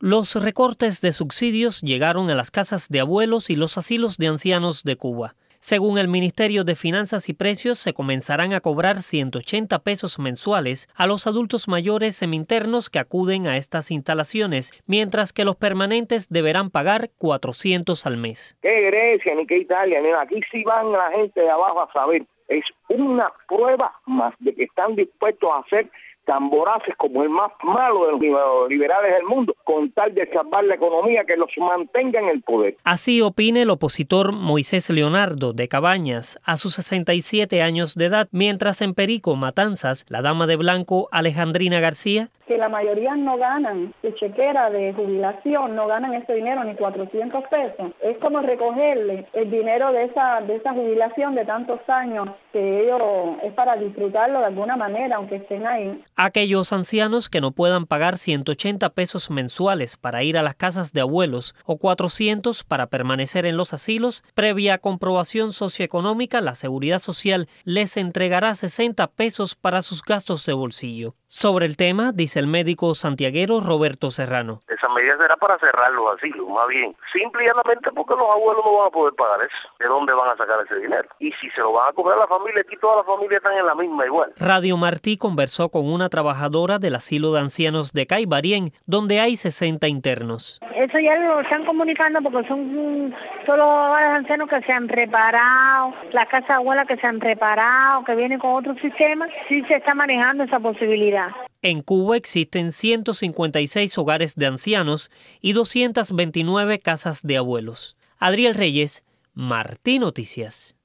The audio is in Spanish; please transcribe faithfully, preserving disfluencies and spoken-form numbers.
Los recortes de subsidios llegaron a las casas de abuelos y los asilos de ancianos de Cuba. Según el Ministerio de Finanzas y Precios, se comenzarán a cobrar ciento ochenta pesos mensuales a los adultos mayores seminternos que acuden a estas instalaciones, mientras que los permanentes deberán pagar cuatrocientos al mes. ¿Qué Grecia ni qué Italia? Ni aquí sí van la gente de abajo a saber. Es una prueba más de que están dispuestos a hacer tan voraces como el más malo de los liberales del mundo, con tal de salvar la economía, que los mantenga en el poder. Así opina el opositor Moisés Leonardo de Cabañas, a sus sesenta y siete años de edad, mientras en Perico, Matanzas, la dama de blanco Alejandrina García, que la mayoría no ganan de chequera de jubilación, no ganan ese dinero ni cuatrocientos pesos. Es como recogerle el dinero de esa de esa jubilación de tantos años, que ellos es para disfrutarlo de alguna manera, aunque estén ahí. Aquellos ancianos que no puedan pagar ciento ochenta pesos mensuales para ir a las casas de abuelos o cuatrocientos para permanecer en los asilos, previa comprobación socioeconómica, la Seguridad Social les entregará sesenta pesos para sus gastos de bolsillo. Sobre el tema, dice el médico santiaguero Roberto Serrano. Esa medida será para cerrar los asilos, más bien. Simple y llanamente porque los abuelos no van a poder pagar eso. ¿De dónde van a sacar ese dinero? Y si se lo van a cobrar a la familia, aquí todas las familias están en la misma igual. Radio Martí conversó con una trabajadora del asilo de ancianos de Caibarien, donde hay sesenta internos. Eso ya lo están comunicando porque son solo los ancianos que se han preparado, las casas abuelas que se han preparado, que vienen con otro sistema. Sí se está manejando esa posibilidad. En Cuba existen ciento cincuenta y seis hogares de ancianos y doscientas veintinueve casas de abuelos. Adriel Reyes, Martí Noticias.